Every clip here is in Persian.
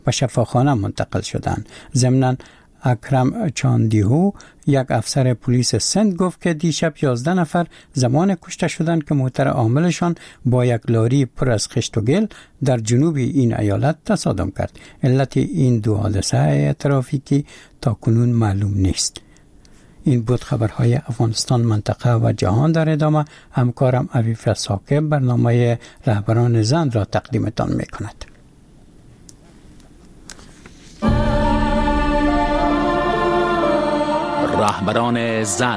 به شفاخانه منتقل شدند. ضمناً اکرم چاندیهو یک افسر پلیس سند گفت که دیشب 11 نفر زمان کشته شدند که موتر عاملشان با یک لاری پر از خشت و گل در جنوب این ایالت تصادم کرد. علت این دو حادثه ترافیکی تا کنون معلوم نیست. این بود خبرهای افغانستان، منطقه و جهان. در ادامه همکارم عفیف ساکب برنامه رهبران زن را تقدیمتان می کند. رهبران زن.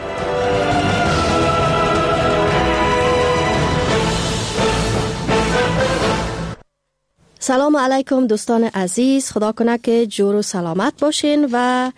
سلام علیکم دوستان عزیز، خدا کنه که جور و سلامت باشین و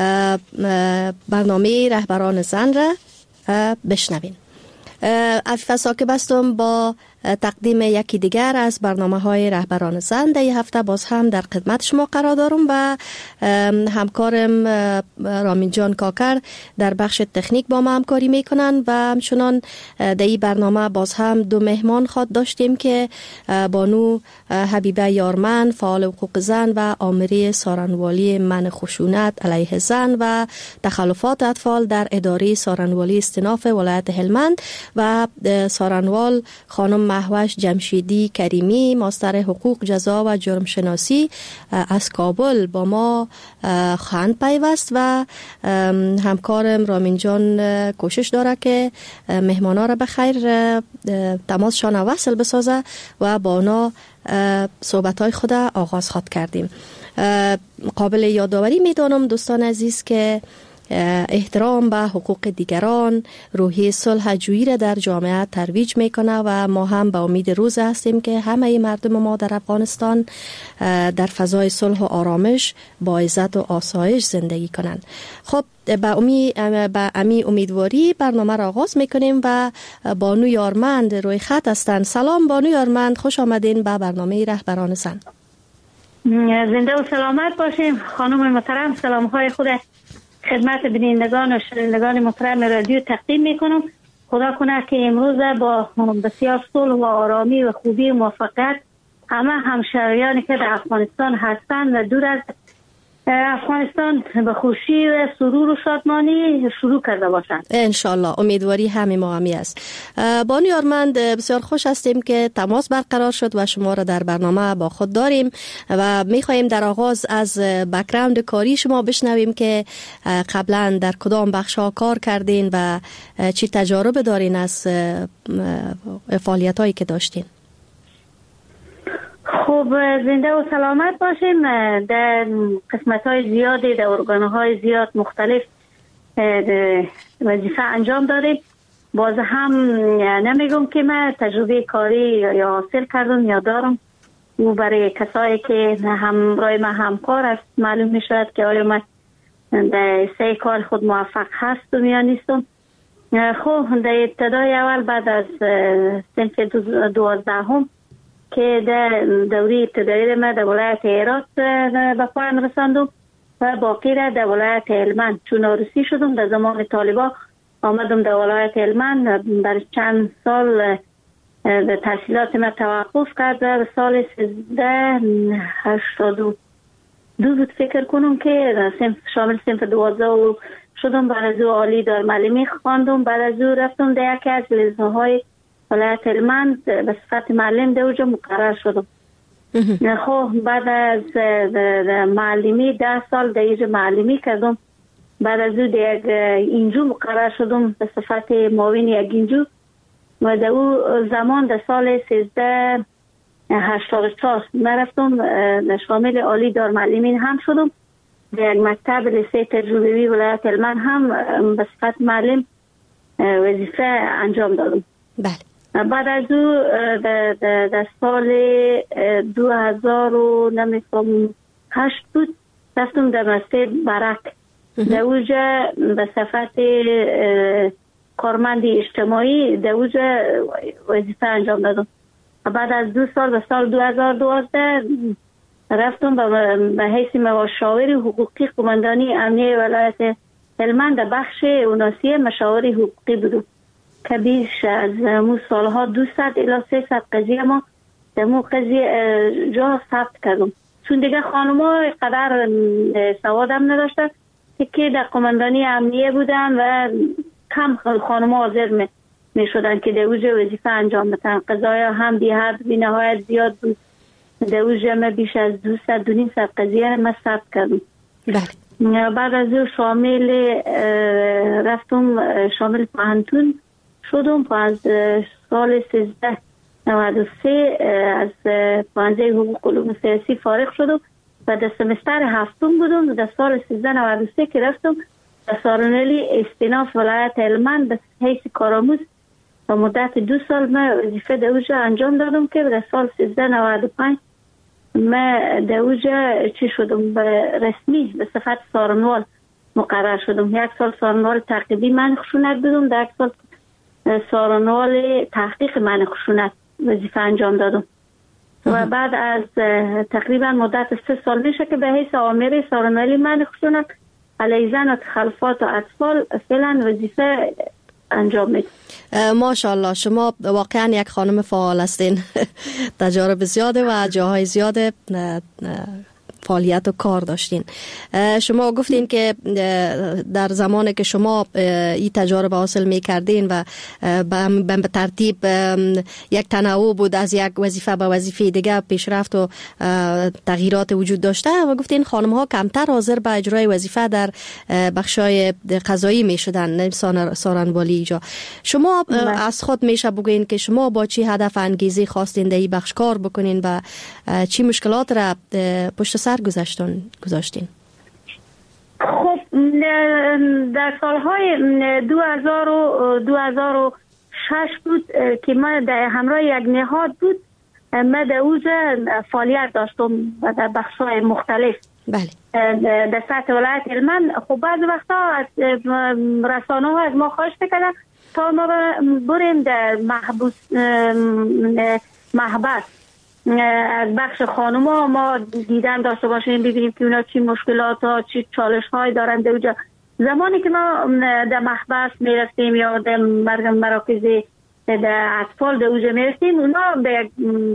برنامه رهبران زن را بشنوین. عفیف ساکب هستم با تقدیم یکی دیگر از برنامه‌های رهبران زن. در این هفته باز هم در خدمت شما قرار دارم و همکارم رامین جان کاکر در بخش تکنیک با ما همکاری میکنن و همچنان در این برنامه باز هم دو مهمان خود داشتیم که بانو حبیبه یارمن، فعال حقوق زن و آمری سارنوالی منع خشونت علیه زن و تخلفات اطفال در اداره سارنوالی استیناف ولایت هلمند و سارنوال خانم محوش جمشیدی کریمی، ماستر حقوق جزا و جرم شناسی از کابل با ما خواهند پیوست و همکارم رامین جان کوشش داره که مهمانا را بخیر تماسشان وصل بسازه و با اونا صحبت‌های خود آغاز خواهد کردیم. قابل یادآوری میدانم دوستان عزیز که احترام به حقوق دیگران روحیه صلح جویی را در جامعه ترویج میکنه و ما هم به امید روز هستیم که همه مردم ما در افغانستان در فضای صلح و آرامش با عزت و آسایش زندگی کنند. خب به امی امیدواری برنامه را آغاز میکنیم و بانو یارمند روی خط هستند. سلام بانو یارمند، خوش آمدین به برنامه رهبران زن. زنده و سلامت باشیم خانم محترم. سلام های خود خدمت بینندگان و شنوندگان محترم رادیو تقدیم میکنم. خدا کنه که امروز با بسیار صلح و آرامی و خوبی و موفقیت همه همشهریانی که در افغانستان هستند و دور از افغانستان به خوشی و سرور و شادمانی شروع کرده باشند انشالله. امیدواری همه ما همی است. بانو یارمند، بسیار خوش هستیم که تماس برقرار شد و شما را در برنامه با خود داریم و میخواییم در آغاز از بک‌گراند کاری شما بشنویم که قبلا در کدام بخش ها کار کردین و چی تجارب دارین از فعالیت هایی که داشتین. خوب، زنده و سلامت باشیم. در قسمت های زیادی در ارگان های زیاد مختلف وظیفه انجام داریم. باز هم نمیگم که من تجربه کاری یا حاصل کردم یا دارم و برای کسایی که همراه من همکار است معلوم می شود که آیا من در سه کار خود موفق هستم یا نیستم. خب در ابتدای اول بعد از صنف 12 که در دوره ابتدایی ما در ولایت هرات به پایان رساندم و باقی را در ولایت هلمند چون عروسی شدم. در زمان طالبا آمدم در ولایت هلمند. برای چند سال به تحصیلات ما توقف کرد. در سال 1382 بود فکر کنم که شامل صنف 12 شدم. بعد از او عالی دارالمعلمی خواندم. بعد از او رفتم در یکی از لیسانس‌های ولایت هلمند به صفت معلم در اونجا مقرر شدم. خب بعد از معلمی 10 سال در اینجا معلمی کردم. بعد از او در اینجا مقرر شدم به صفت معاون یک اینجا و در او زمان در سال 1384 رفتم شامل عالی دارالمعلمین هم شدم. در یک مکتب لیسه تجربی ولایت هلمند هم به صفت معلم وظیفه انجام دادم. بله. بعد از او در سال 2008 بود رفتم در مسجد برک. در اوجا به صفت کارمند اجتماعی در اوجا وظیفه انجام دادم. بعد از 2 سال به سال 2012 رفتم به حیث مشاور حقوقی قماندانی امنیه ولایت هلمند در بخش اوناسی مشاور حقوقی بودم که بیش از مو سالها 200 الی 300 قضیه ما در مو قضیه جا ثبت کردم. چون دیگه خانم‌ها قدر سواد هم نداشتن که در قماندانی امنیه بودن و کم خانم‌ها حاضر می شدن که دوجه وظیفه انجام بدن. قضایا هم بی حد بی نهایت زیاد بود. دوجه ما بیش از 200 قضیه ما ثبت کردم. بله. بعد از او شامل پانتون شدم. از سال 1393 از پانزه حقوق علوم سیاسی فارغ شدم و در سمستر هفتم بودم. در سال 1393 که رفتم در سارنالی استیناف ولایت هلمند به حیث کارآموز و مدت 2 سال من وظیفه در اوجا انجام دادم که در سال 1395 من در اوجا چی شدم رسمی به صفت سارنوال مقرر شدم. 1 سال سارنوال تعقیبی من خشونت بودم، در 1 سال سارنوال تحقیق من خشونت وظیفه انجام دادم و بعد از تقریبا مدت 3 سال میشه که به حیث آمر سارنوالی من خشونت علیه زن و تخلفات و اطفال فعلا وظیفه انجام میدم. ماشاءالله شما واقعا یک خانم فعال هستین. تجارب زیاده و جاهای زیاده فعالیت و کار داشتین. شما گفتین که در زمانی که شما این تجارب حاصل می کردین و به ترتیب یک تنوع بود از یک وظیفه به وظیفه دیگه پیشرفت و تغییرات وجود داشته و گفتین خانم ها کمتر حاضر به اجرای وظیفه در بخشای قضایی می شدن، سارنوالی اینجا. شما از خود میشه بگوین که شما با چی هدف انگیزی خواستین در این بخش کار بکنین و چی مشکلات را پشت سر گذاشتین؟ خب در سالهای 2006 بود که من در همراه یک نهاد بود، من در اوجا فعالیت داشتم در بخش‌های مختلف. بله. در سطح ولایت هلمند. خب بعض وقتا از رسانه‌ها از ما خواهش می‌کردن تا ما بریم در محبس از بخش خانوما ما دیدن داشته باشیم، ببینیم که اونا چی مشکلات ها چی چالش های دارن در اونجا. زمانی که ما در محبس میرفتیم یا در مراکز در اطفال در اونجا میرفتیم، اونا به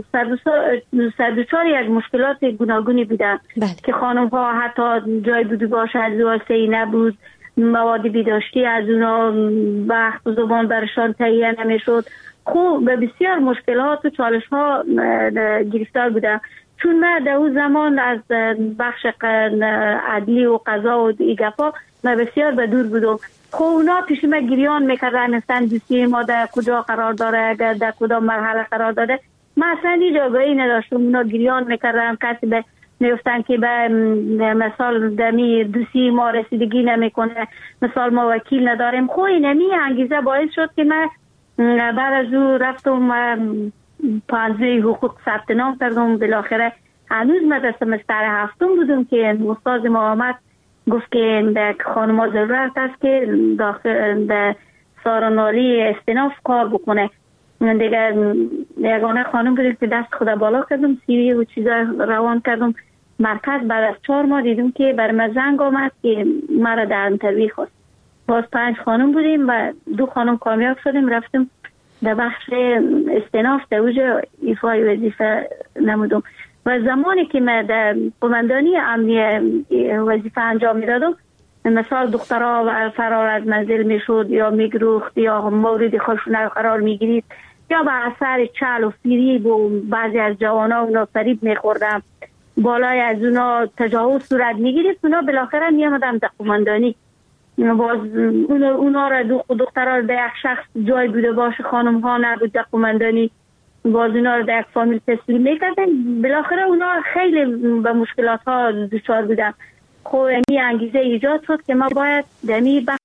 سردوچار یک مشکلات گوناگونی بودن. بله. که خانم ها حتی جای بودی باشه از واسه نبود، مواد بیداشتی از اونا وقت و زبان برشان تهیه نمیشد. خوب به بسیار مشکلات و چالش ها گرفتار بودم، چون من در اون زمان از بخش عدلی و قضا و ایگفا من بسیار به دور بودم. خب اونا پیش من گریان میکردن مثلا دوسیه ما در کجا قرار داره، اگر در کدام مرحله قرار داره. من اصلا جاگاهی نداشتم. اونا گریان میکردن، کسی به میفتن که به مثال دمی دوسیه ما رسیدگی نمیکنه، مثال ما وکیل نداریم. خب اینمی انگیزه باعث شد که من بعد از او رفتم و پانزه حقوق ثبت نام کردم. بالاخره هنوز من در سمستر هفتم بودم که استاد ما آمد گفت که در خانم‌ها ضرورت است که در سارنوالی استیناف کار بکنه. من دیگه یگانه خانم بودم که دست خدا بالا کردم، سیوی و چیزا روان کردم مرکز. بعد از 4 ماه دیدم که بر من زنگ آمد که مرا در انترویو خواست. باز 5 خانم بودیم و 2 خانم کامیاب شدیم، رفتیم در بخش استیناف در اوجا ایفای وظیفه نمودم. و زمانی که من در قماندانی امنیه وظیفه انجام میدادم، مثال دخترها فرار از منزل میشد یا میگروخت یا مورد خشونت قرار میگیرید یا به اثر چل و فریب و بعضی از جوانا اونا فریب میخوردن، بالای از اونا تجاوز صورت میگیرید، اونا بالاخره میامدم در قماندانی. باز اونا را دخترها در یک شخص جای بوده باشه، خانم ها نبود در قماندانی، باز اونا را در یک فامیل تسلیم میکردن. بالاخره اونا خیلی به مشکلات ها دچار بودن. خب این انگیزه ایجاد شد که ما باید دمی بخش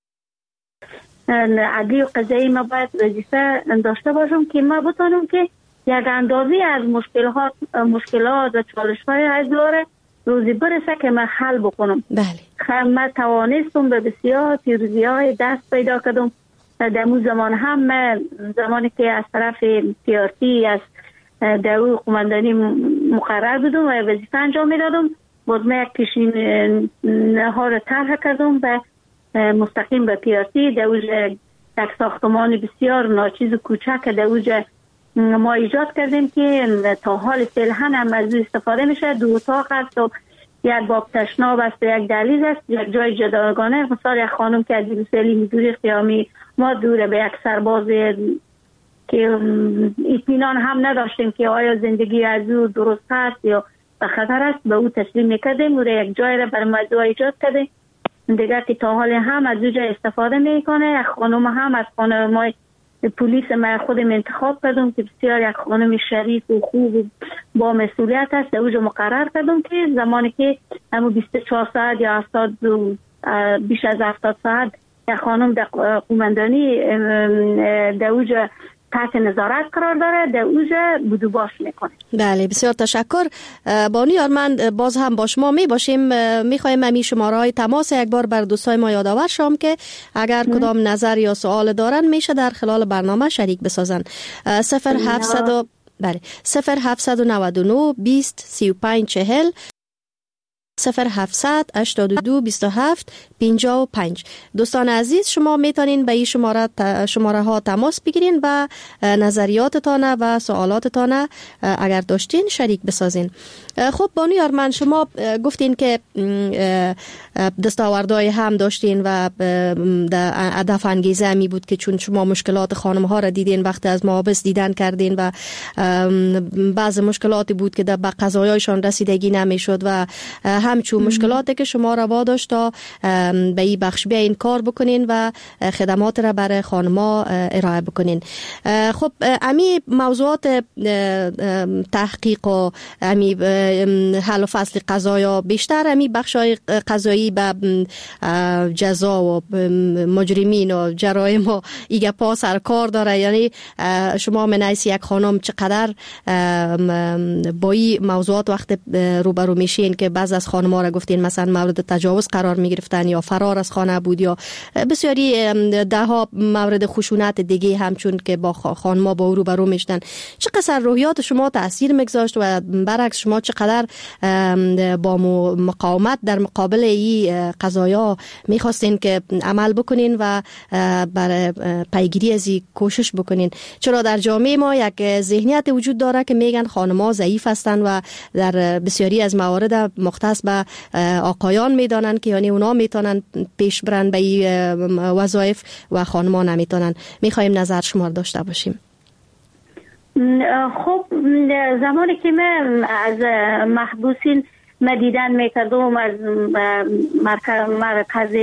عدلی و قضایی ما باید وظیفه داشته باشم که ما بتونم که یک اندازی از مشکلات و چالش های از داره روزی برسه که من حل بکنم. بله. من توانستم به بسیار پیروزی های دست پیدا کردم. در اون زمان هم زمانی که از طرف پیارتی از دو قماندانی مقرر بودم و وظیفه انجام میدادم، باز من یک پیشنهاد را طرح کردم و مستقیم به پیارتی در اوج یک ساختمان بسیار ناچیز و کوچک در اوج ما ایجاد کردیم که تا حال فعلا هم از او استفاده میشه. 2 اتاق است و یک باب تشناب است و یک دهلیز است، یک جای جداگانه. مثلا یک خانم که از بروسلی میدوری قیامی ما دوره به یک سرباز که اطمینان هم نداشتیم که آیا زندگی از او درست است یا به خطر است، به او تسلیم میکردیم و یک جای را برای موضوع ایجاد کردیم دیگر که تا حال هم از او جای استفاده میکنه. یک خانم هم از خانم ما پلیس ما خودم انتخاب کردم که بسیار یک خانم شریف و خوب و با مسئولیت است. اوجا مقرر کردم که زمانی که همون 24 ساعت یا 70 بیش از 70 ساعت یک خانم در قومندانی در اوجا تحت نظارت قرار داره، در اوجا بدوباش میکنه. بله بسیار تشکر. بانو آرمند باز هم با شما می باشیم. میخوایم همی شماره های تماس یک بار بر دوستای ما یادآور شم که اگر کدام نظر یا سوال دارن میشه در خلال برنامه شریک بسازن. 0700 بله 0799 20 35 40 0700 82 27 55. دوستان عزیز شما میتونین به این شماره ها تماس بگیرین و نظریاتتان و سوالاتتان اگر داشتین شریک بسازین. خب بانو آرمند شما گفتین که دستاوردهای هم داشتین و هدف انگیزه می بود که چون شما مشکلات خانم ها را دیدین وقتی از محابس دیدن کردین و بعض مشکلاتی بود که به قضایایشان رسیدگی نمیشد و همچون مشکلاتی که شما را واداشت تا به این بخش بیاین کار بکنین و خدمات را برای خانما ارائه بکنین. خب امی موضوعات تحقیق و امی حل و فصل قضایا بیشتر امی بخشای قضایی به جزا و مجرمین و جرایم و ایگه پا سر کار داره. یعنی شما منعیس یک خانم چقدر با این موضوعات وقت روبرو میشین که بعض از خانم‌ها را گفتین مثلا مورد تجاوز قرار میگرفتن یا فرار از خانه بود یا بسیاری ده ها مورد خشونت دیگه همچون که با خانم‌ها با روبرو میشدن. چقدر روحیات شما تاثیر میگذاشت و برعکس شما چقدر با مقاومت در مقابل این قضایا میخواستین که عمل بکنین و برای پیگیری از این کوشش بکنین؟ چرا در جامعه ما یک ذهنیت وجود داره که میگن خانم‌ها ضعیف هستن و در بسیاری از موارد مختص به آقایان میدانن که یعنی اونا میتونن پیش برن به این وظایف و خانم‌ها نمیتونن. میخوایم نظر شما داشته باشیم. خب زمانی که من از محبوسین دیدن میکردم از مرکز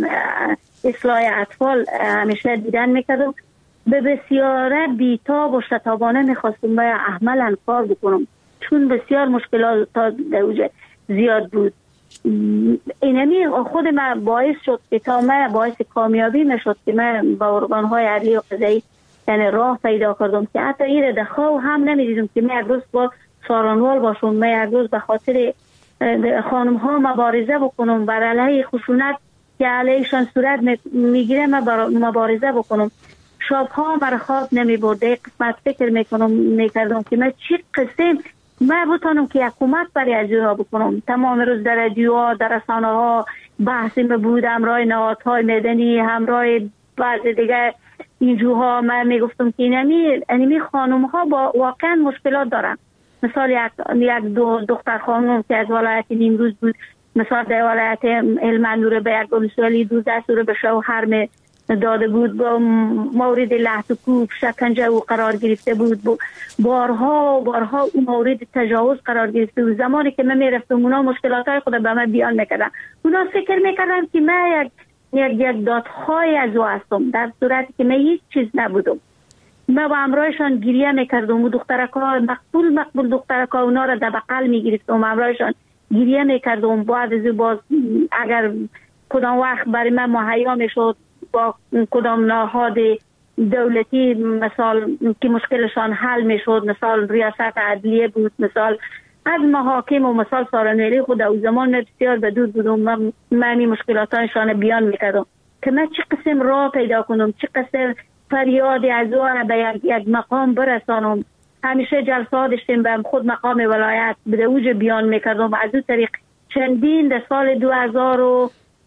اصلاح اطفال همیشه دیدن میکردم به بسیار بیتاب و شتابانه میخواستم به عملاً کار بکنم چون بسیار مشکلات در زیاد بود. اینمی خود من باعث شد که تا من باعث کامیابی میشد که من با ارگان‌های عدلی و قضایی یعنی راه پیدا کردم که حتی این دخواه هم نمیدیدم که من یک روز با سارانوال باشم، من یک روز به خاطر خانم ها مبارزه بکنم بر علیه خشونت که علیهشان صورت میگیره مبارزه بکنم. شبها مرا خواب نمی برده. قسمت فکر میکردم که من چی قسم من بتونم که یک کمک برای اجرا بکنم. تمام روز در رادیوها در رسانه ها بحثی بود، همراه نهادهای مدنی، همراه بعض دیگه اینجوها من میگفتم که اینمی خانم ها با واقعا مشکلات دارن. مثال یک دختر خانم که از ولایت نیمروز بود، مثال در ولایت هلمند به یک ولسوالی 12 سوره به شوهر داده بود، با مورد لحظ و کوب شکنجه او قرار گرفته بود، بارها اون مورد تجاوز قرار گرفته بود. زمانی که من میرفتم اونا مشکلات های خود به من بیان میکردن، اونا فکر میکردن که من یک دادخواه از او هستم در صورتی که من هیچ چیز نبودم. من با همراهشان گریه میکردم و دخترکا مقبول دخترکا اونا را در بغل میگرفتم، همراهشان گریه میکردم. بعد از باز اگر کدام وقت برای من مهیا میشد با کدام نهاد دولتی مثال که مشکلشان حل میشد، مثال ریاست عدلیه بود، مثال از محاکم و مثال سارانویلی خود او زمان بسیار بدور بودم. من این مشکلاتشان بیان میکردم که من چه قسم راه پیدا کنم، چه قسم فریاد از او به یک مقام برسانم. همیشه جلسات داشتیم به خود مقام ولایت به اوج بیان میکردم. از او طریق چندین در سال 2000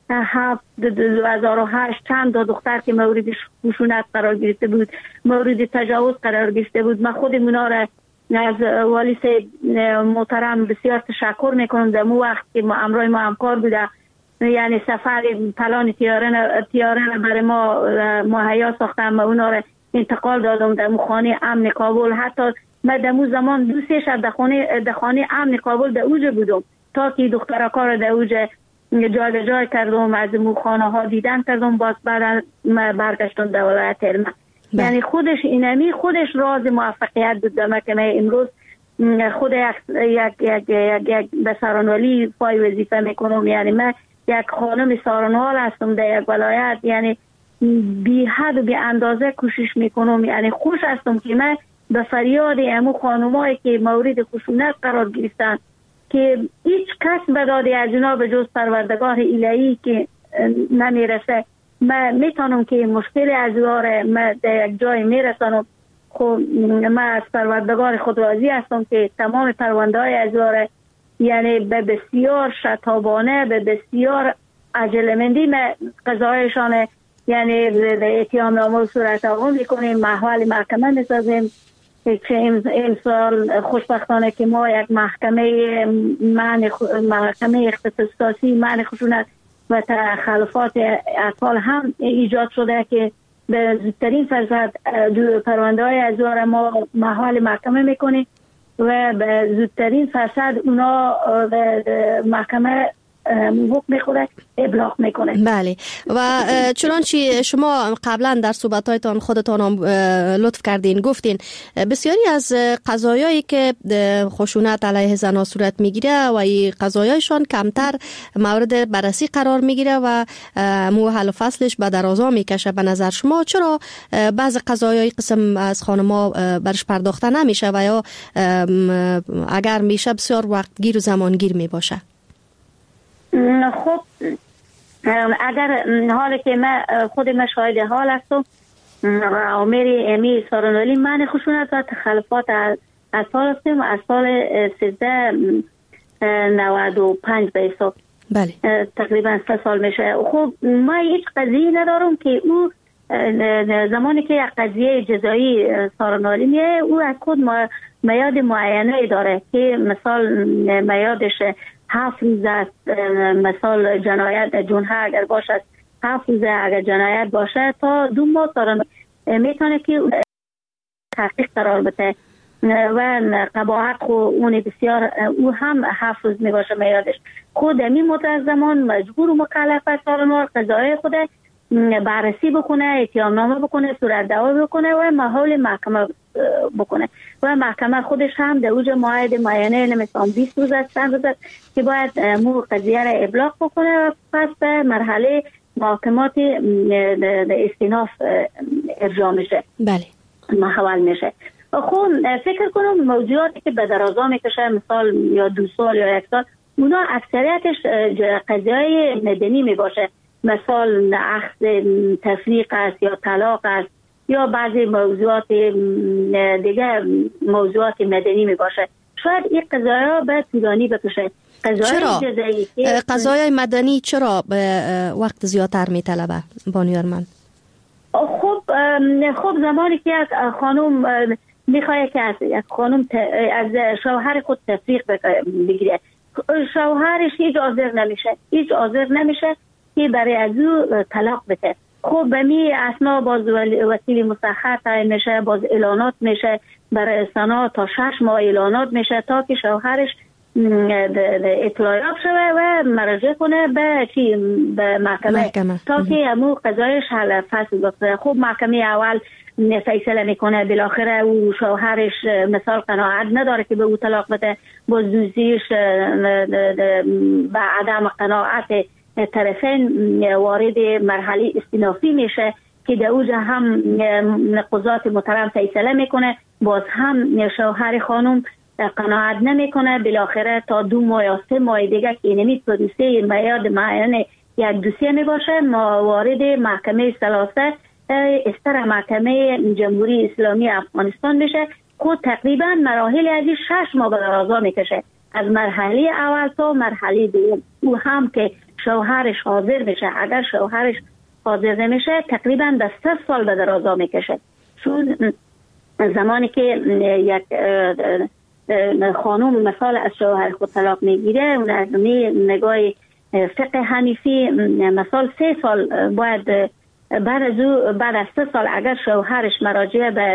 2008 چند تا دختر که مورد خشونت قرار گرفته بود، مورد تجاوز قرار گرفته بود. من خود اونا را از والی محترم بسیار تشکر میکنم. در مو وقت که ما امروی ما همکار بوده، یعنی سفر پلان تیاره برای ما مهیا ساختم و اونا را انتقال دادم در خانه امن کابل. حتی من در مو زمان 2-3 شب در خانه امن کابل در اوج بودم تا که دخترکار در اوج جای جای کردم، از مو خانه ها دیدن کردم. باز بعد برگشتم در ولایت علمه. یعنی خودش راز موفقیت بود در که من امروز خود یک بسرانوالی پای وظیفه میکنم. یعنی من یک خانم سارنوال هستم در یک ولایت. یعنی بی حد و بی اندازه کوشش میکنم. یعنی خوش هستم که من به فریاد امو خانمایی که مورد خشونت قرار گرفتن که هیچ کس به داد از اونا به جز پروردگار الهی که نمیرسه، من میتونم که مشکل از اونا من در یک جای میرسانم. خب من از پروردگار خود راضی هستم که تمام پرونده های از اونا یعنی به بسیار شتابانه، به بسیار عجلمندی من قضایشان یعنی اتهام نامه صورت آقا میکنیم، محول محکمه میسازیم. که امسال خوشبختانه که ما یک محکمه اختصاصی معنی خشونت و تخلفات اطفال هم ایجاد شده که به زودترین فرصت پرونده های از وار ما محول محکمه میکنیم و به زودترین فرصت اونا محکمه حکم میخوره ابلاغ میکنه. بله. و چنانچه شما قبلا در صحبتایتان خودتان لطف کردین گفتین بسیاری از قضایایی که خشونت علیه زنان صورت میگیره و این قضایایشان کمتر مورد بررسی قرار میگیره و حل و فصلش به درازا میکشه. به نظر شما چرا بعض قضایای قسم از خانم‌ها برش پرداخته نمیشه و یا اگر میشه بسیار وقت گیر و زمان گیر میباشه؟ خب اگر حالی که من خود شاهد حال هستم عامر امی سارنوالی من خشونت و تخلفات از سال هستم از سال 1395 به حساب. بله. تقریبا 3 سال میشه. خب ما هیچ قضیه ندارم که او زمانی که یک قضیه جزایی سارنوالی میه او از خود میاد معینه داره که مثال میادش 7 روز است، مثال جنایت جنحه اگر باشد 7 روز اگر جنایت باشه تا 2 ماه میتونه که تحقیق قرار بده و قباحت خو اون بسیار او هم 7 روز میباشه میادش. خود همین مدت زمان مجبور و مکلف است سارنوال قضای خود بررسی بکنه، اتهام نامه بکنه، صورت دعوا بکنه و محول محکمه بکنه و محکمه خودش هم در اوج موعد معینه نمیتونم 20 روز است چند روز است که باید مو قضیه را ابلاغ بکنه و پس به مرحله محاکمات استیناف ارجاع میشه. بله. محول میشه. خب فکر کنم موضوعاتی که به درازا میکشه مثال یا 2 سال یا 1 سال اونا اکثریتش قضیه مدنی میباشه. مثال اخذ تفریق است یا طلاق است یا بعضی موضوعات دیگه موضوعات مدنی می باشه. شاید این قضایا به طولانی بکشه. قضایای مدنی چرا وقت زیادتر می طلبه بانیار من؟ خب زمانی که یک خانم میخواه که از خانم از شوهر خود تفریق بگیره، شوهرش هیچ حاضر نمیشه که برای از او طلاق بده. خب به می اسنا باز وسیله مسخر تعیین میشه، باز اعلانات میشه برای سنا تا 6 ماه اعلانات میشه تا که شوهرش اطلاعات شده و مراجعه کنه به محکمه تا که همون قضایش حل فصل بکنه. خب محکمه اول فیصله میکنه، بالاخره او شوهرش مثال قناعت نداره که به او طلاق بده، باز دوزیش به عدم قناعت طرفین وارد مرحله استینافی میشه که در اوج هم قضات محترم فیصله میکنه، باز هم شوهر خانم قناعت نمیکنه، بالاخره تا 2 ماه یا 3 ماه دیگه که اینمی پروسه میاد معین یک دوسیه میباشه ما وارد محکمه ثلاثه استر محکمه جمهوری اسلامی افغانستان میشه. خود تقریبا مراحل از 6 ماه به درازا میکشه از مرحله اول تا مرحله دوم. او هم که شوهرش حاضر بشه، اگر شوهرش حاضر نمیشه تقریبا به 3 سال به درازا میکشه. چون زمانی که یک خانم مثال از شوهر خود طلاق میگیره، اون از نگاه فقه حنیفی مثال 3 سال باید بعد از 3 سال اگر شوهرش مراجعه به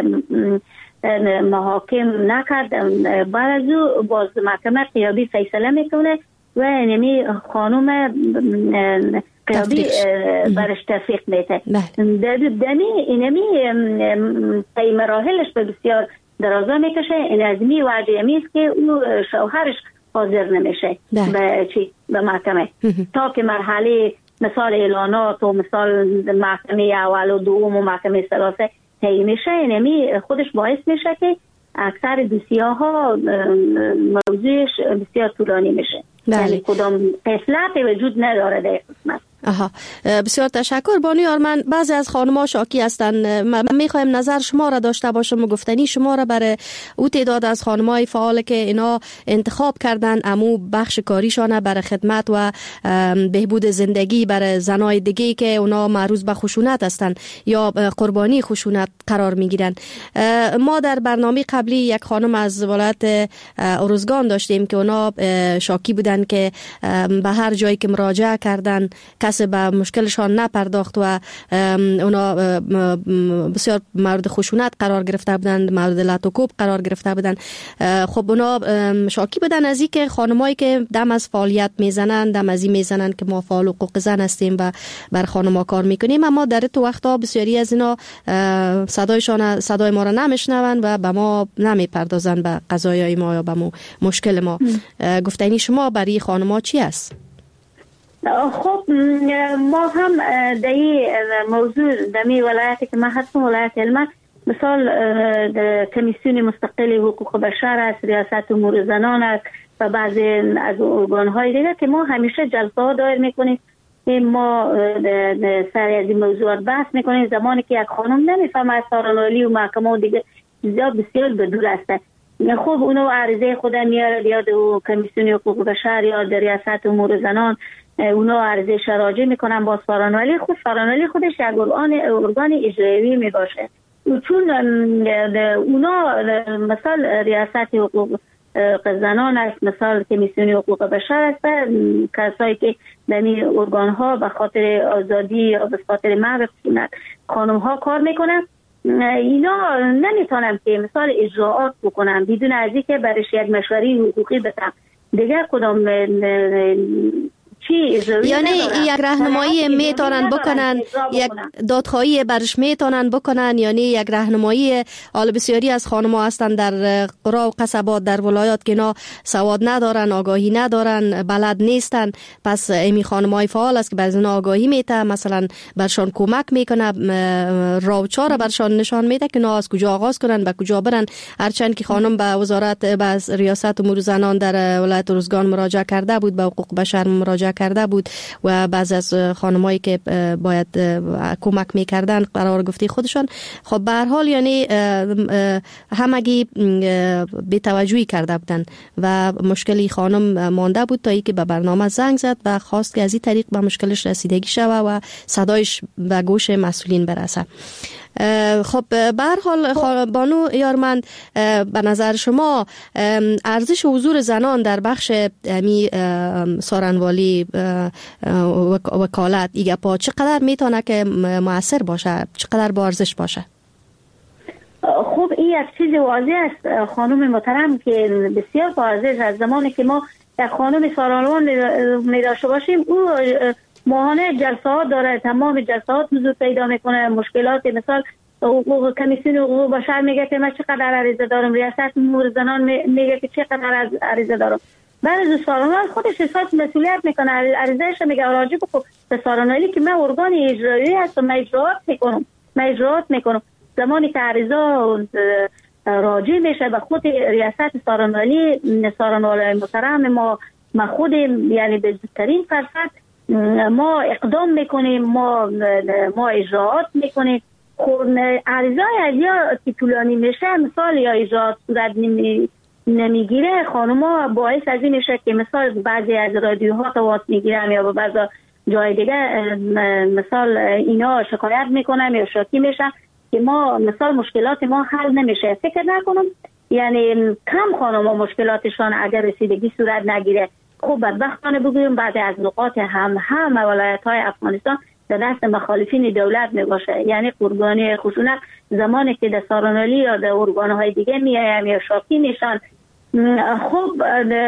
محاکم نکرد، بعد از او باز محکمه قیابی فیصله میکنه و اینمی خانم قیابی برش تفریق میده. اینمی طی مراحلش به بسیار درازا میکشه. این از می وجه است که او شوهرش حاضر نمیشه به محکمه تا که مرحله مثال اعلانات و مثال محکمه اول و دوم و محکمه ثلاثه طی میشه. اینمی خودش باعث میشه که اکثر دوسیه‌ها موضوعش بسیار طولانی میشه. یعنی کدام اصلاحی وجود نداره در قسمت. بسیار تشکر بانو آرمن. بعضی از خانم‌ها شاکی هستند. من میخوایم نظر شما را داشته باشم و گفتنی شما را برای او تعداد از خانم‌های فعال که اینا انتخاب کردن امو بخش کاریشان برای خدمت و بهبود زندگی برای زنای دیگه که اونا معروض به خشونت هستند یا قربانی خشونت قرار میگیرن. ما در برنامه قبلی یک خانم از ولایت ارزگان داشتیم که اونا شاکی بودن که به هر جایی که مراجعه کردن کسی به مشکلشان نپرداخت و اونا بسیار مورد خشونت قرار گرفته بودند، مورد لطوکوب قرار گرفته بودند. خب اونا شاکی بودن از این که خانمایی که دم از فعالیت میزنن، دم از این میزنن که ما فعال حقوق زن هستیم و بر خانم‌ها کار میکنیم، اما در تو وقتا بسیاری از اینا صدای ما را نمیشنون و به ما نمیپردازن به قضایای ما یا به مشکل ما. گفتنی شما برای خانم‌ها چی است؟ خب ما هم در این موضوع در می ولایتی که ما هستم ولایت علمه مثال کمیسیون مستقل حقوق بشر است، ریاست امور زنان است و بعضی از ارگان‌های دیگر که ما همیشه جلسه ها دایر میکنیم. ما سر از این موضوعات بحث میکنیم. زمانی که یک خانم نمیفهمه از سارنالی و محکمه و دیگر بسیار بدور است، خب اونو عرضه خود میاره یا در کمیسیون حقوق بشر یا در ریاست امور زنان اونا عرضه شراجع میکنن با فرانوالی خود. فرانوالی خودش یک ارگان اجرایی میباشه، چون اونا مثال ریاست حقوق زنان است، مثال کمیسیون حقوق بشر است، کسایی که در این ارگان ها به خاطر آزادی یا به خاطر محو خانم ها کار میکنن. اینا نمیتونن که مثال اجراعات بکنن بدون از اینکه برش یک مشوره حقوقی بدن. دیگر کدام یعنی یک راهنمایی میتونن بکنن، یک دادخواهی برش میتونن بکنن، یعنی یک راهنمایی. حالا بسیاری از خانم‌ها هستن در قرا و قصبات در ولایات که اینا سواد ندارن، آگاهی ندارن، بلد نیستن، پس امی خانم‌های فعال است که بعضی اینا آگاهی میده، مثلا برشان کمک میکنه، راوچار برشان نشان میده که اینا از کجا آغاز کنن، به کجا برن. هرچند که خانم به وزارت به ریاست امور زنان در ولایت ارزگان مراجعه کرده بود، به حقوق بشر مراجعه کرده بود و بعضی از خانمایی که باید کمک میکردن قرار گفته خودشان. خب به هر حال یعنی همگی بی‌توجهی کرده بودن و مشکلی خانم مانده بود تا اینکه به برنامه زنگ زد و خواست که از این طریق به مشکلش رسیدگی شوه و صدایش به گوش مسئولین برسه. خب به هر حال بانو یارمند، به نظر شما ارزش حضور زنان در بخش سارنوالی وکالت ایگپا چقدر میتونه که مؤثر باشه، چقدر با ارزش باشه؟ خب این یک چیز واضح است خانم محترم که بسیار با ارزش است. زمانی که ما یک خانم سارنوان می داشته باشیم، او ماهانه جلسه ها داره، تمام جلسات حضور پیدا میکنه. مشکلات مثال کمیسیون حقوق بشر میگه که من چقدر عریضه دارم، ریاست امور زنان میگه که چقدر عریضه دارم. بعد از سارنوال خودش احساس مسئولیت میکنه، عریضهش میگه راجع به سارنوالی که من ارگان اجرایی هستم، من اجراعات میکنم. زمانی که عریضه راجع میشه به خود ریاست سارنوالی محترم، ما خود یعنی به زودترین فرصت ما اقدام میکنیم، ما اجراعات میکنیم. خب عریضه از یا که طولانی میشه، مثال یا اجراعات صورت نمیگیره، خانوما باعث از این میشه که مثال بعضی از رادیوها تماس میگیرن یا بعضی جای دیگه مثال اینا شکایت میکنن یا شاکی میشن که ما مثال مشکلات ما حل نمیشه. فکر نکنم یعنی کم خانوما مشکلاتشان اگر رسیدگی صورت نگیره. خوب بدبختانه بگویم بعضی از نقاط هم ولایت‌های افغانستان در دست مخالفین دولت میباشه. یعنی قربانی خشونت زمانی که در سارانالی یا در ارگان‌های دیگه میایم یا شاکی میشن. خب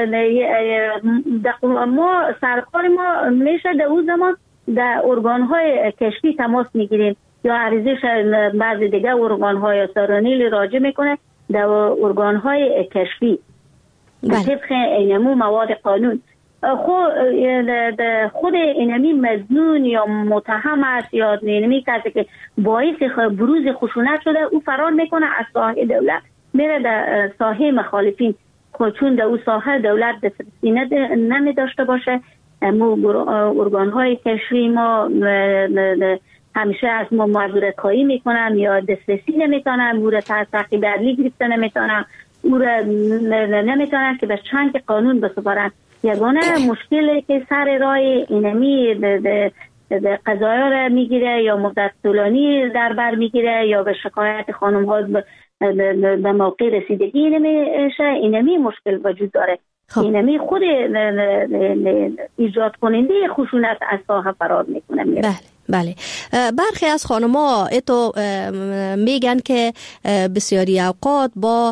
ما سرکار ما میشه در اون زمان در ارگان‌های کشفی تماس میگیریم یا عریضش بعضی دیگه ارگان‌های سارانالی راجع میکنه در ارگان‌های کشفی طبق اینمو مواد قانون. خود اینمی مظنون یا متهم است یا اینمی کسی که باعث بروز خشونت شده او فرار میکنه از ساحه دولت میره در ساحه مخالفین، چون در اون ساحه دولت دسترسی نمی داشته باشه. ارگان‌های کشفی ما همیشه از ما معذورت خواهی میکنن یا دسترسی نمیتونن، او را تعقیب عدلی گرفته نمیتونن، او را نمیتونن که به چنگ قانون بسپارن. یگانه مشکلی که سر راه اینمی قضایا را میگیره یا مدت طولانی در بر میگیره یا به شکایت خانم ها به موقع رسیدگی نمیشه، اینمی مشکل وجود داره. اینمی خود ایجاد کننده خشونت از ساحه فرار میکنه. بله. برخی از خانم‌ها ایتو میگن که بسیاری اوقات با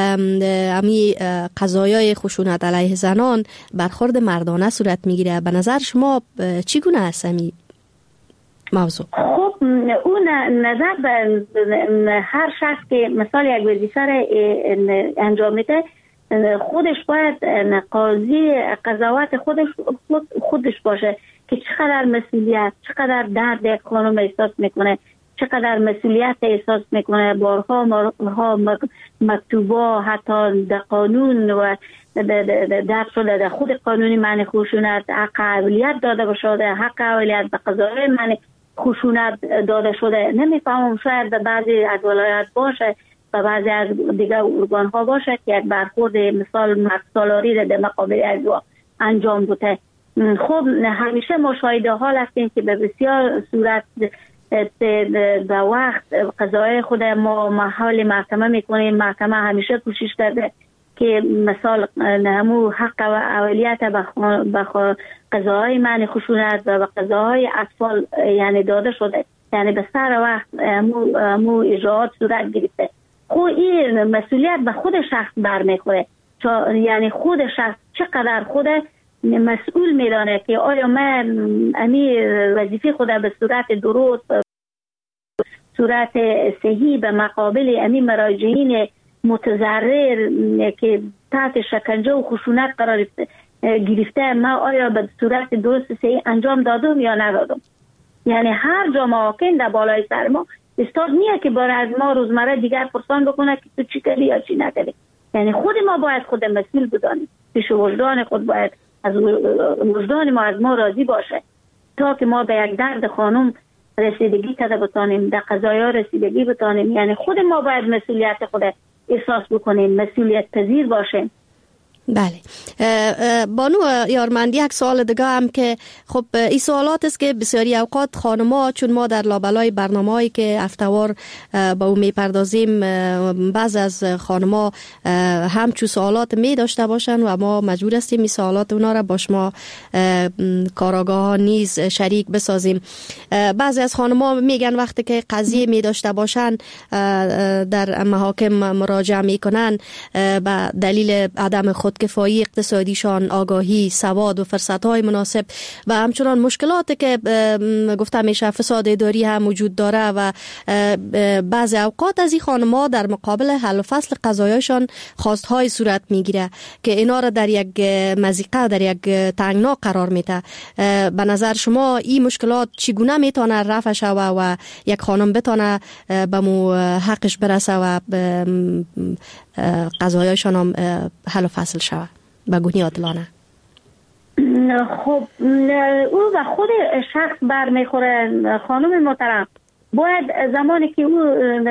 امی قضایای خشونت علیه زنان برخورد مردانه صورت میگیره. به نظر شما چگونه است امی موضوع؟ خب اون نظر به هر شخص که مثال یک وظیفه را انجام میده خودش باید قاضی قضاوت خودش باشه که چقدر مسئولیت، چقدر درد یک خانم احساس میکنه، چقدر مسئولیت احساس میکنه. بارها مکتوبا حتی در قانون و در شده در خود قانونی معنی خشونت حق اولیت داده شده، حق اولیت به قضای معنی خشونت داده شده. نمیفهمم شاید به بعضی از ولایت باشه و بعضی از دیگه ارگان ها باشه که یک برخورد مثال مقصالاری را در مقابل ازوا انجام بوده. خب همیشه ما شاهد حال هستیم که به بسیار صورت به وقت قضای خود ما محال محکمه میکنیم. محکمه همیشه کوشش کرده که مثال همو حق و اولیت به قضاهای معنی خشونت و به قضاهای اطفال یعنی داده شده، یعنی به سر وقت همو اجراعات صورت گرفته. خب این مسئولیت به خود شخص برمیخوره، یعنی خود شخص چقدر خود مسئول میدانه که آیا من امی وظیفه خود به صورت درست، صورت صحیح به مقابل امی مراجعین متضرر که تحت شکنجه و خشونت قرار گرفته ما آیا به صورت درست صحیح انجام دادم یا ندادم. یعنی هر جا محاکم در بالای سر ما استاد نیه که برای از ما روزمره دیگر پرسان بکنه که تو چی کردی یا چی نکردی. یعنی خود ما باید خود مسئول بدانیم، پیش وجدان خود باید از وجدان ما از ما راضی باشه تا که ما به یک درد خانم رسیدگی کرده بتانیم، در قضایا رسیدگی بتانیم. یعنی خود ما باید مسئولیت خود احساس بکنیم، مسئولیت پذیر باشیم. بله. بانو یارمندی یک سوال دیگه هم که خب این سوالات است که بسیاری اوقات خانم‌ها، چون ما در لابلای برنامه‌ای که هفته‌وار با اون میپردازیم بعض از خانم‌ها همچون سوالات می داشته باشن و ما مجبور هستیم این سوالات اونا را با شما کاراگاه نیز شریک بسازیم. بعضی از خانم‌ها میگن وقتی که قضیه می داشته باشن در محاکم مراجعه میکنن به دلیل عدم خودکفایی اقتصادیشان، آگاهی، سواد و فرصت‌های مناسب و همچنان مشکلاتی که گفته میشه فساد اداری هم وجود داره و بعضی اوقات از این خانم‌ها در مقابل حل و فصل قضایاشان خواست‌های صورت میگیره که اینا را در یک مضیقه، در یک تنگنا قرار میده. به نظر شما این مشکلات چگونه میتونه رفع شوه و یک خانم بتونه به مو حقش برسه و قضایاشان هم حل و فصل شوه به گونه عادلانه؟ خب او و خود شخص برمیخوره خانم محترم. باید زمانی که او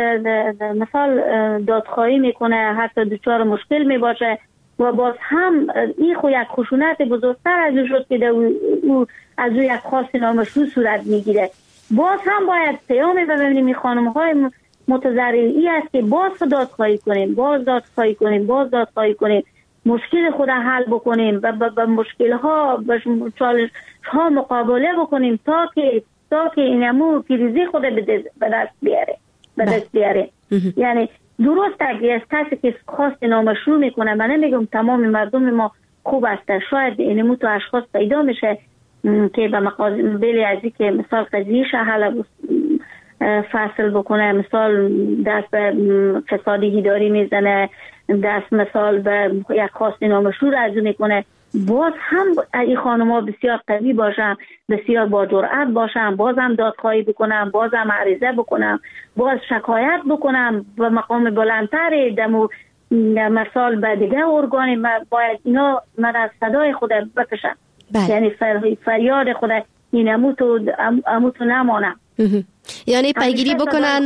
مثال دادخواهی میکنه حتی دچار مشکل میباشه و باز هم این خو یک خشونت بزرگتر از او شد که او از او یک خواست نامشروع صورت میگیره، باز هم باید پیام ببینیم این خانم های متضرری است که باز دادخواهی کنیم، باز دادخواهی کنیم، مشکل خود حل بکنیم و با مشکل ها با چالش ها مقابله بکنیم تا که اینمو کریزی خود به دست بیاره. یعنی درست اگه از کسی که خواست نامشروع میکنه، من نمیگم تمام مردم ما خوب است، شاید اینمو تو اشخاص پیدا میشه که به مقاصد بلی ازی که مثال قضیهش حل فصل بکنه، مثال دست به فسادی اداری میزنه، دست مثال به یک خواست نامشروع از میکنه، باز هم این خانم‌ها بسیار قوی باشن، بسیار با جرأت باشن، باز هم دادخواهی بکنم، باز هم عریضه بکنم، باز شکایت بکنم و مقام بلندتر دمو مثال به دیگه ارگان باید اینا من از صدای خود بکشم. یعنی فریاد خود این امو تو نمانم. یعنی پیگیری بکنن،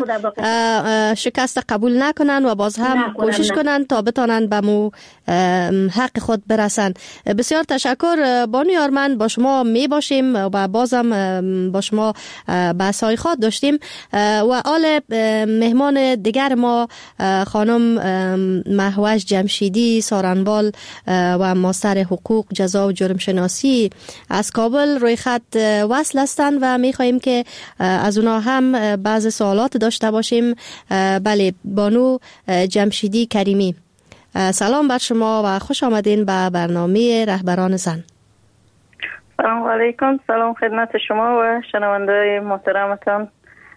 شکست قبول نکنن و باز هم کوشش کنن تا بتانن به مو حق خود برسن. بسیار تشکر بانو آرمن، با شما می باشیم و بازم با شما بحث‌های خود داشتیم و آل مهمان دیگر ما خانم مهوش جمشیدی سارنوال و ماستر حقوق جزا و جرم شناسی از کابل روی خط وصل هستند و می خواهیم که از اونا هم بعض سوالات داشته باشیم. بله، بانو جمشیدی کریمی، سلام بر شما و خوش آمدین به برنامه رهبران زن. سلام علیکم، سلام خدمت شما و شنونده محترمتان.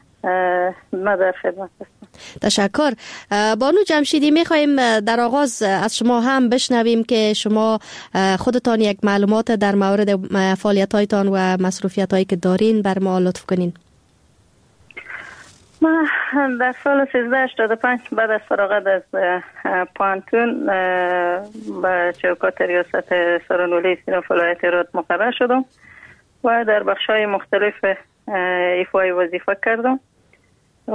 ما در خدمت هستم. تشکر. بانو جمشیدی، میخواییم در آغاز از شما هم بشنویم که شما خودتان یک معلومات در مورد فعالیت‌هایتان و مصروفیت‌هایی که دارین بر ما لطف کنین. ما در سال 1385 بعد از فراغت از پانتون به چوکات ریاست سارنولی صنف ولایت هرات مقرر شدم و در بخش‌های مختلف ایفای وظیفه کردم و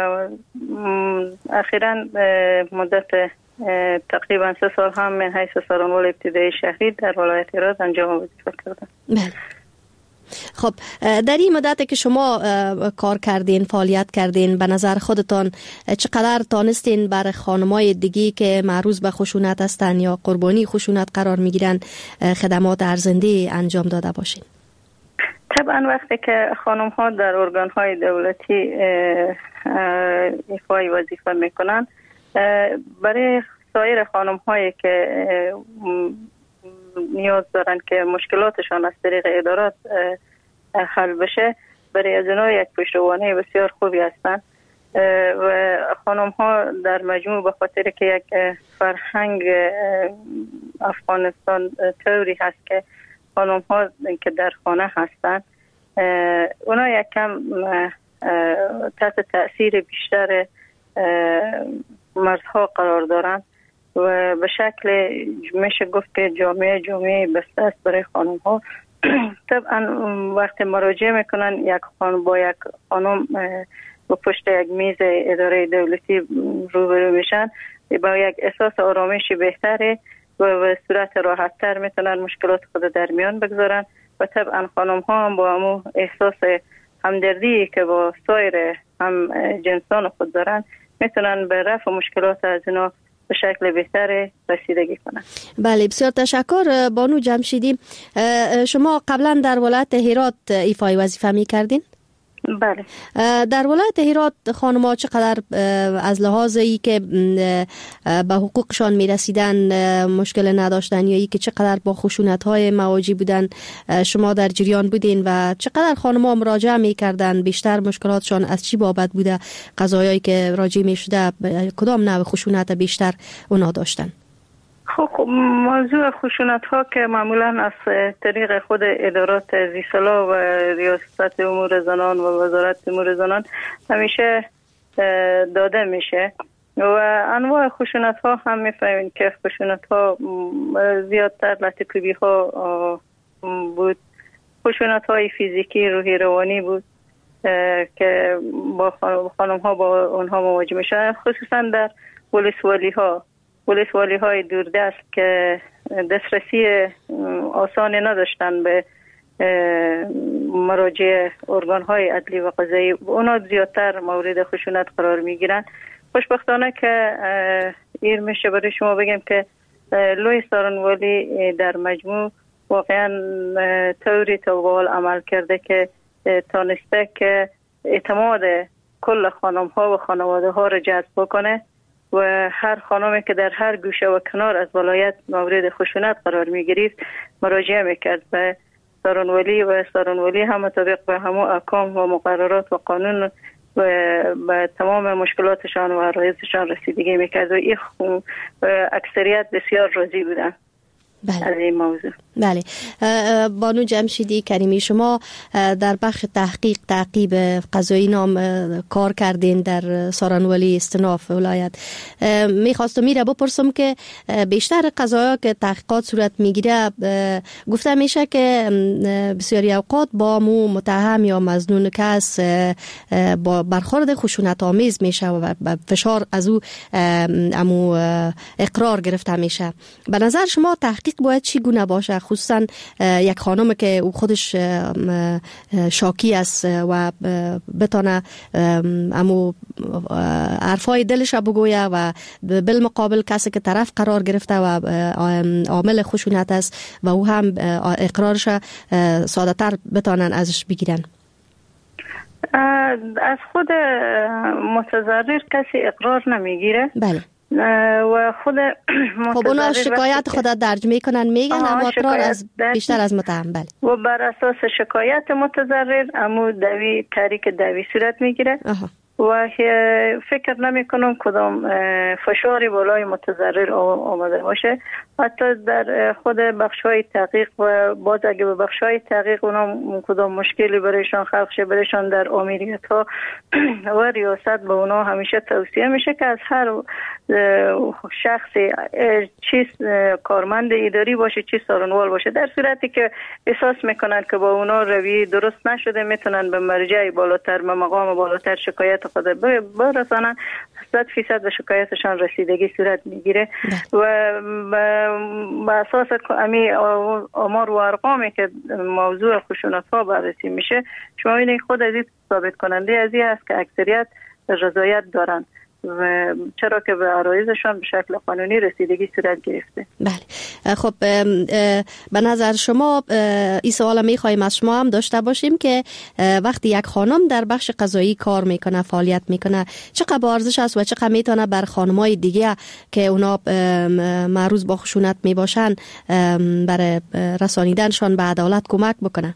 اخیراً مدت تقریبا 3 سال هم من حیث سارنوال ابتدایی شهری در ولایت هرات انجام وظیفه کردم. خب، در این مدت که شما کار کردین، فعالیت کردین، به نظر خودتان چقدر تانستین بر خانمای دیگی که معروض به خشونت هستن یا قربانی خشونت قرار میگیرن خدمات ارزنده انجام داده باشین؟ طبعا وقتی که خانم ها در ارگان های دولتی ایفای وظیفه میکنن، برای سایر خانم هایی که نیاز دارن که مشکلاتشان از طریق ادارات حل بشه، برای از اونها یک پشتوانه بسیار خوبی هستند و خانم ها در مجموع به خاطر که یک فرهنگ افغانستان طوری هست که خانم ها که در خانه هستند اونا یک کم تحت تأثیر بیشتر مردها قرار دارند و به شکل میشه گفت که جامعه بسته است برای خانم ها. طبعا وقتی مراجعه میکنن یک خانم با یک خانم با پشت یک میز اداره دولتی روبرو میشن، با یک احساس آرامش بهتره و به صورت راحت تر میتونن مشکلات خود در میان بگذارن و طبعا خانم ها هم با همون احساس همدردی که با سایر هم جنسان خود دارن میتونن به رفع مشکلات از اینا به شکل بهتر رسیدگی کنن. بله، بسیار تشکر بانو جمشیدی. شما قبلا در ولایت هرات ایفای وظیفه می کردین؟ بله. در ولایت هرات خانم‌ها چقدر از لحاظ ای که به حقوقشان میرسیدن مشکل نداشتن یا ای که چقدر با خشونت‌های مواجه بودن شما در جریان بودین و چقدر خانم‌ها مراجعه میکردن؟ بیشتر مشکلاتشان از چی بابت بوده؟ قضایایی که راجع میشده کدام نوع خشونت بیشتر اونا داشتن؟ خب موضوع خشونت ها که معمولا از طریق خود ادارات ذی‌صلاح و ریاست امور زنان و وزارت امور زنان همیشه داده میشه و انواع خشونت ها هم میفهمین که خشونت ها زیادتر لطیفی ها بود، خشونت های فیزیکی روحی روانی بود که با خانم ها با اونها مواجه میشن، خصوصا در ولسوالی های دوردست که دسترسی آسانی نداشتن به مراجع ارگان های عدلی و قضایی، اونا زیادتر مورد خشونت قرار میگیرن. خوشبختانه که ایر میشه برای شما بگم که لوی سارنوالی در مجموع واقعا طوری توال عمل کرده که تانسته که اعتماد کل خانم ها و خانواده ها را جذب بکنه و هر خانمی که در هر گوشه و کنار از ولایت مورد خشونت قرار می گرفت مراجعه میکرد به سارنوالی و سارنوالی هم مطابق به همه احکام و مقررات و قانون و به تمام مشکلاتشان و عرایضشان رسیدگی میکرد و این اکثریت بسیار راضی بودن. بله. از این موضوع. بله. بانو جمشیدی کریمی، شما در بخش تعقیب قضایی نام کار کردین در سارنوالی استناف ولایت. میخواستم میره بپرسم که بیشتر قضایا که تحقیقات صورت میگیره گفته میشه که بسیاری اوقات با متهم یا مظنون کس با برخورد خشونت آمیز میشه و فشار از او اقرار گرفته میشه. به نظر شما تحقیق باید چی گونه باشه، خصوصا یک خانم که او خودش شاکی است و بتانه امو حرفای دلش بگویه و بالمقابل کسی که طرف قرار گرفته و عامل خشونت است و او هم اقرارش ساده تر بتانن ازش بگیرن؟ از خود متضرر کسی اقرار نمیگیره. بله. و خود خب اونا شکایت خود درج میکنن میگن اما اقرار از بیشتر از متهم. بله. و بر اساس شکایت متضرر امو تحریک دعوی صورت میگیره و فکر نمی کنم کدام فشاری بالای متضرر آمده باشه. حتی در خود بخش‌های تحقیق و باز اگه به بخش‌های تحقیق اونا کدام مشکلی برایشان خلق شه، برایشان در آمریت‌ها و ریاست به اونا همیشه توصیه میشه که از هر شخصی چیز کارمند اداری باشه چی سارنوال باشه، در صورتی که احساس میکنن که با اونا روی درست نشده میتونن به مرجع بالاتر و مقام بالاتر شکایت خود برسانن. 100% به شکایتشان رسیدگی صورت میگیره و به اساس امی آمار و ارقامی که موضوع خشونت ها بررسی میشه، شما این خود از این ثابت کننده از این است که اکثریت رضایت دارن و چرا که به عرایضشان به شکل قانونی رسیدگی صورت گرفته. بله. خب به نظر شما این سوال میخوایم از شما هم داشته باشیم که وقتی یک خانم در بخش قضایی کار میکنه، فعالیت میکنه، چقدر ارزش است و چقدر میتونه بر خانمای دیگه که اونا معروض با خشونت میباشن برای رسانیدنشان به عدالت کمک بکنه؟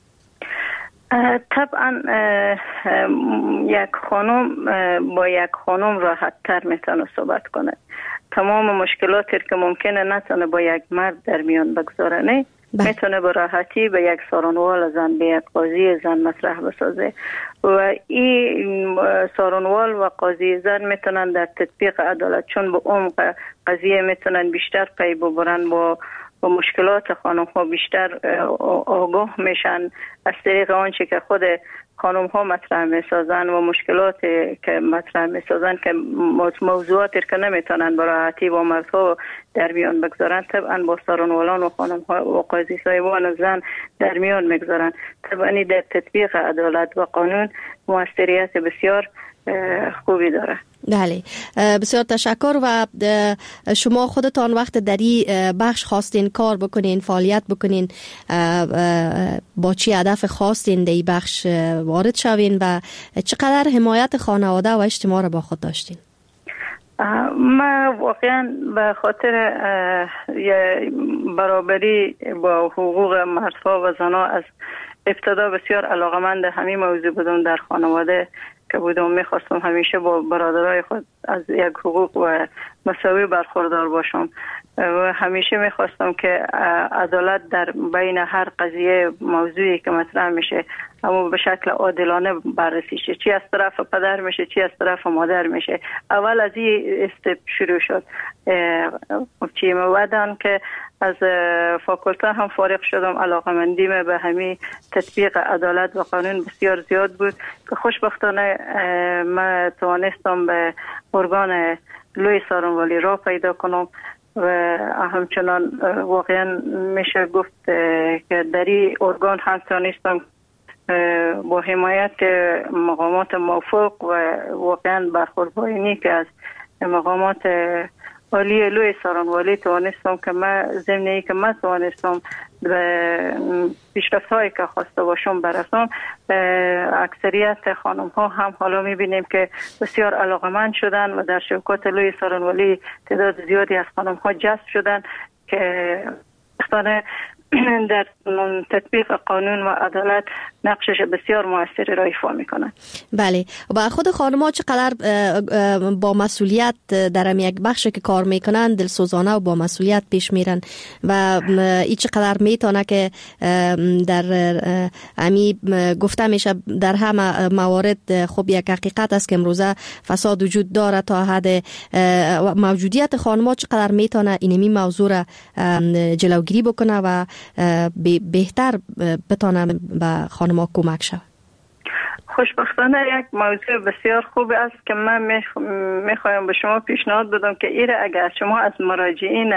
طبعا یک خانم با یک خانم راحت تر میتونه صحبت کنه. تمام مشکلاتی که ممکنه نتونه با یک مرد در میان بگذاره نه میتونه به راحتی به یک سارنوال زن، به یک قاضی زن مطرح بسازه و این سارنوال و قاضی زن میتونن در تطبیق عدالت چون به عمق قضیه میتونن بیشتر پی ببرن، با مشکلات خانم ها بیشتر آگاه میشن از طریق آنچه که خود خانم ها مطرح میسازن و مشکلات که مطرح میسازن که موضوعاتی که نمیتونن با راحتی با مردها در میان بگذارن، طبعا با سارنوالان و خانم ها و قاضی صاحبان زن در میان میگذارن. طبعا در تطبیق عدالت و قانون موثریت بسیار خوبی داره. بله، بسیار تشکر. و شما خودتان وقت در این بخش خواستین کار بکنین، فعالیت بکنین، با چی هدف خواستین در این بخش وارد شوین و چقدر حمایت خانواده و اجتماع را با خود داشتین؟ ما واقعا به خاطر برابری با حقوق مردها و زنها از ابتدا بسیار علاقمند همین موضوع بودم. در خانواده که بودم میخواستم همیشه با برادرای خود از یک حقوق و مساوی برخوردار باشم و همیشه میخواستم که عدالت در بین هر قضیه موضوعی که مطرح میشه اما به شکل عادلانه بررسی شه، چی از طرف پدر میشه چی از طرف مادر میشه. اول از این استپ شروع شد چی موادن که از فاکولته هم فارغ شدم. علاقمندیم به همین تطبیق عدالت و قانون بسیار زیاد بود که خوشبختانه من توانستم به ارگان لوی سارنوالی را پیدا کنم و همچنان واقعا میشه گفت که در این ارگان هم توانستم با حمایت مقامات موفق و واقعا برخوردی که از مقامات عالی لوی سارنوالی توانستم که من ضمن که من توانستم به پیشرفت‌هایی که خواسته باشم برسم. اکثریت خانم ها هم حالا میبینیم که بسیار علاقمند شدن و در شوکات لوی سارنوالی تعداد زیادی از خانم ها جذب شدن که در تطبیق قانون و عدالت نقشش بسیار موثری را ایفا میکنند. بله، و خود خانم‌ها چقدر با مسئولیت در یک بخش که کار میکنن دلسوزانه و با مسئولیت پیش میرن و این چقدر میتونه که در امی گفته میشه در همه موارد خب یک حقیقت است که امروزه فساد وجود داره تا حد موجودیت خانم‌ها چقدر میتونه اینمی موضوع را جلوگیری بکنه و بهتر بتونه به خانم‌ها کمک شود. خوشبختانه یک موضوع بسیار خوب است که من میخوایم به شما پیشنهاد بدم که ایره اگر شما از مراجعین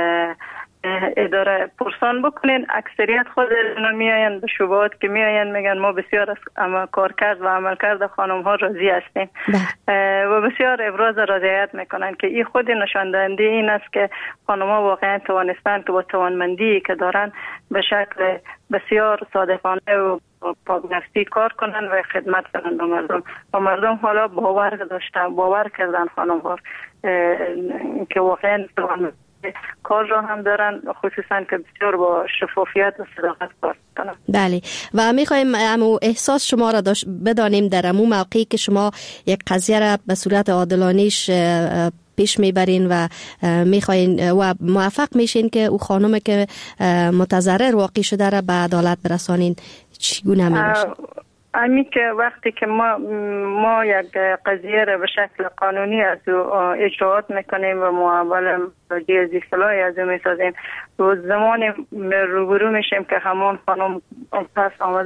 اداره پرسان بکنین، اکثریت خود میآیند به شبهات که میآیند میگن ما بسیار از کارکرد و عملکرد خانم ها راضی هستیم و بسیار ابراز رضایت میکنن که این خود نشان دهنده این است که خانم ها واقعا توانستند که با توانمندی که دارن به شکل بسیار صادقانه و پاک‌نفسی کار کنن و خدمت کنن به مردم و مردم حالا باور کردن خانم ها که واقعا کار را هم دارن، خصوصا که بسیار با شفافیت و صداقت کار کنن. بله، و میخوایم احساس شما را بدانیم در امو موقعی که شما یک قضیه را به صورت عادلانه‌اش پیش میبرین و میخواین و موفق میشین که او خانم که متضرر واقع شده را به عدالت برسانین، چگونه میشه؟ امی که وقتی که ما یک قضیه را به شکل قانونی از اجراعات میکنیم و معاول از اصلاحی از میسازیم و زمان روبرو میشیم که همون خانم پس آمده